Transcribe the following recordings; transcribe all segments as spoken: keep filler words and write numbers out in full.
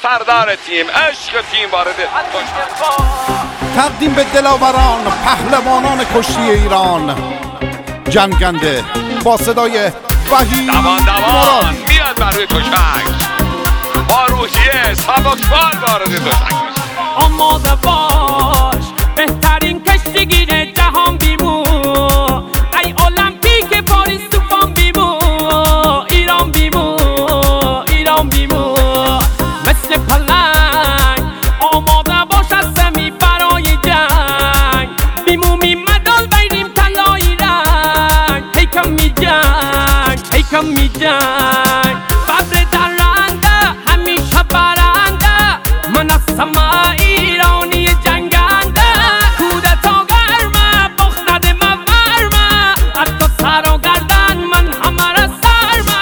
سردار تیم، عشق تیم وارد تقدیم به دلاوران پهلوانان کشتی ایران، جنگنده با صدای وحید دوان دوان میاد برای تشک، با روحیه سبکبار وارد تشک. آماده باش بهترین کشتیگیر جهان بیمو، ای المپیک پاریس توفان بیمو، ایران بیمو، ایران بیمو، مثل پلنگ آماده باش از سمی برای جنگ، بیمو می مدال بیریم طلایی رنگ، هیکم می جنگ، هیکم می جنگ، ببر درنده همیشه برنده، من از سما ایرانی جنگنده، کودتا گرمه بخنده مورمه، حتی سر و گردن من همه را سرمه.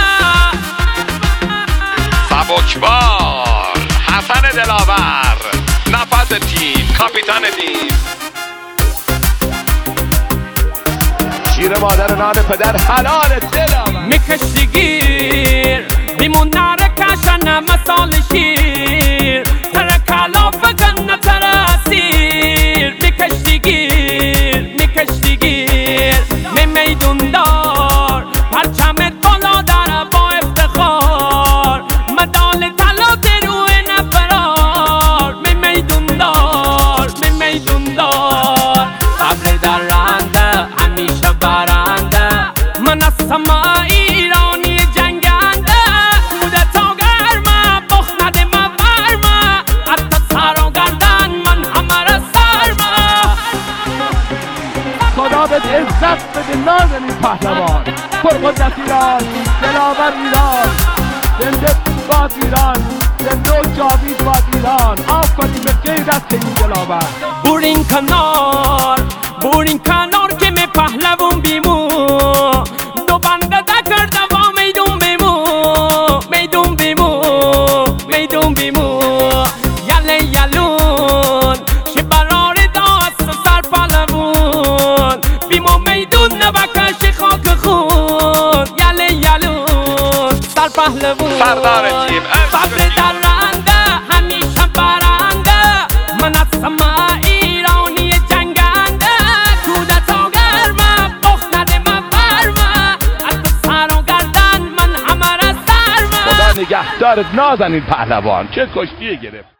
سبکبار حسن دلاور، نفس تیم، کاپیتان تیم. شیر مادر نان پدر حلال دلاور، میکشتیگیر بیمون نره کشنه مثال شیر، تره کلاف گنه تره اسیر، میکشتیگیر میکشتیگیر می میدون دار، پرچمت بالا داره با افتخار، مدال طلا روی نفرار، می میدون دار می میدون دار، ابر درنده همیشه برنده، من از سما ایرانی جنگنده، کودتا گرمه بخنده مورمه، حتی سر و گردن من همه را سرمه. خدا بهت عزت بده نازنین پهلوان، پرقدرت ایران، دلاور ایران، زنده باد ایران، زنده و جاوید باد ایران. آفرین به غیرت این دلاور. بورین کنار بورین کنار که می پهلوان بیمو، دو بنده کرده با میدون بیمو، میدون بیمو، میدون بیمو، یله یلون شبرار داست سر پهلوان، بیمو میدون نبکش خاک خون، یله یلون سر پهلوان، سردار تیم، عشق ببر تیم. درنده همیشه برنده، من از سما ایرانی جنگنده، کودتا گرمه بخنده مورمه، حتی سر و گردن من همه را سرمه. خدا نگهدارت نازنین پهلوان، چه کشتی گرفت.